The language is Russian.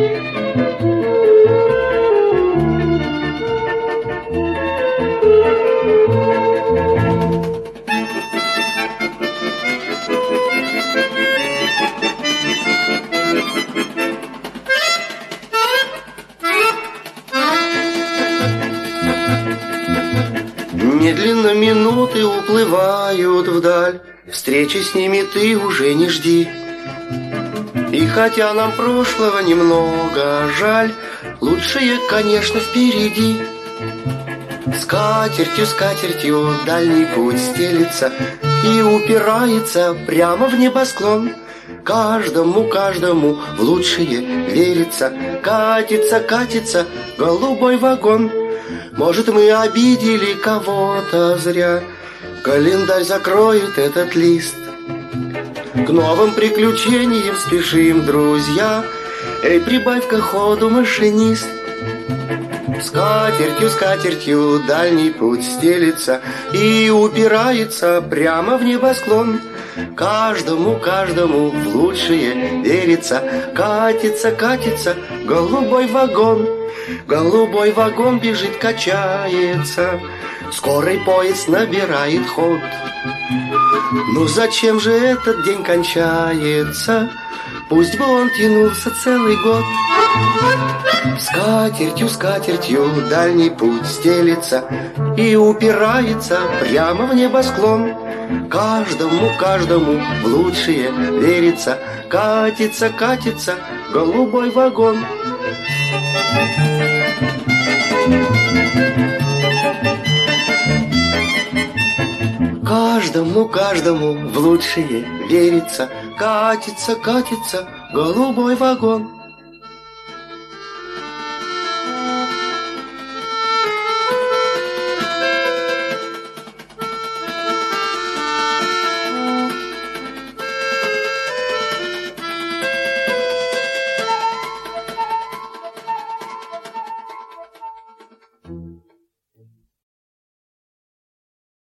Медленно минуты уплывают вдаль, встречи с ними ты уже не жди. И хотя нам прошлого немного жаль, лучшее, конечно, впереди. Скатертью, скатертью дальний путь стелится и упирается прямо в небосклон. Каждому, каждому в лучшее верится. Катится, катится голубой вагон. Может, мы обидели кого-то зря, календарь закроет этот лист. К новым приключениям спешим, друзья. Эй, прибавь-ка ходу, машинист. Скатертью, скатертью дальний путь стелится и упирается прямо в небосклон. Каждому, каждому в лучшее верится. Катится, катится голубой вагон. Голубой вагон бежит, качается, скорый поезд набирает ход. Ну зачем же этот день кончается? Пусть бы он тянулся целый год. Скатертью, скатертью дальний путь стелится и упирается прямо в небосклон. Каждому, каждому в лучшее верится. Катится, катится голубой вагон. Каждому, каждому в лучшее верится. Катится, катится голубой вагон.